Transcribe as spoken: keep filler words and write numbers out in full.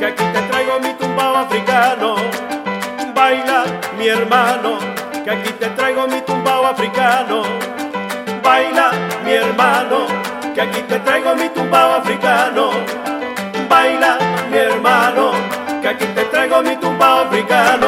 que aquí te traigo mi tumbao africano. Baila, mi hermano, que aquí te traigo mi tumbao africano. Baila, mi hermano, que aquí te traigo mi tumbao africano. Baila, mi hermano, que aquí te traigo mi tumbao africano.